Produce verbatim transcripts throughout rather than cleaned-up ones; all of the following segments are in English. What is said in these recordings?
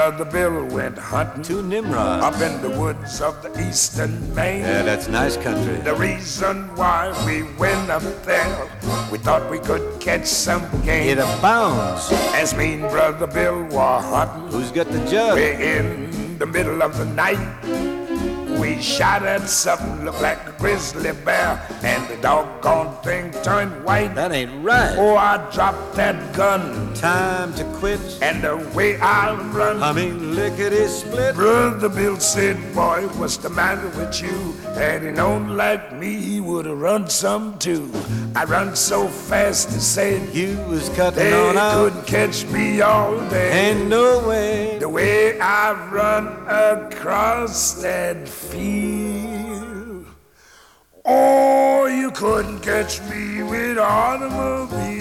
Brother Bill went hunting to Nimrod up in the woods of the eastern Maine. Yeah, that's nice country. The reason why we went up there, we thought we could catch some game. It abounds. As me and Brother Bill were hunting, who's got the jug? We're in the middle of the night. We shot at something looked like a grizzly bear, and the doggone thing turned white. That ain't right. Oh, I dropped that gun. Time to quit. And the way I run, I mean, lickety split. Brother Bill said, boy, what's the matter with you? Had he known like me, he would have run some too. I run so fast, he said, you was cutting they on out. couldn't catch me all day. Ain't no way. The way I run across that field, oh, you couldn't catch me with automobile.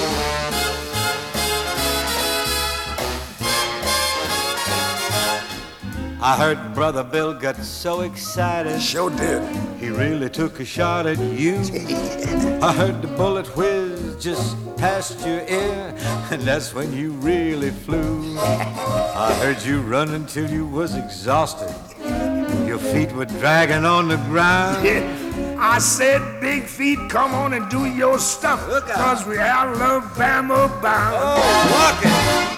I heard Brother Bill got so excited. Sure did. He really took a shot at you. I heard the bullet whiz just past your ear, and that's when you really flew. I heard you run until you was exhausted. Your feet were dragging on the ground. Yeah. I said, big feet, come on and do your stuff, cause we Alabama bound. Oh, walk it.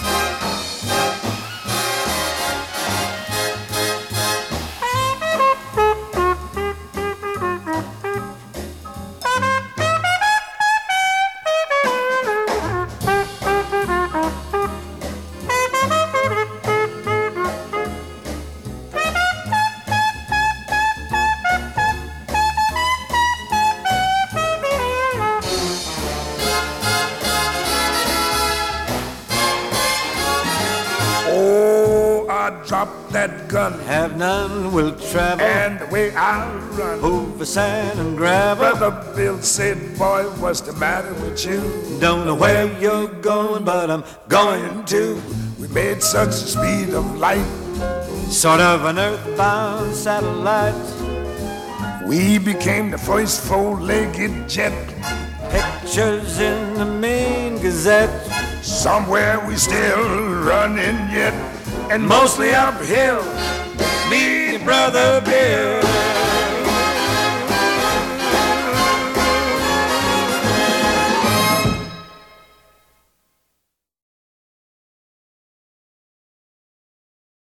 Drop that gun. Have none will travel. And the way I run over sand and gravel. Brother Bill said, boy, what's the matter with you? Don't know where you're going, but I'm going to. We made such a speed of light, sort of an earthbound satellite. We became the first four-legged jet. Pictures in the Maine Gazette. Somewhere we still running yet, and mostly uphill. Me, Brother Bill.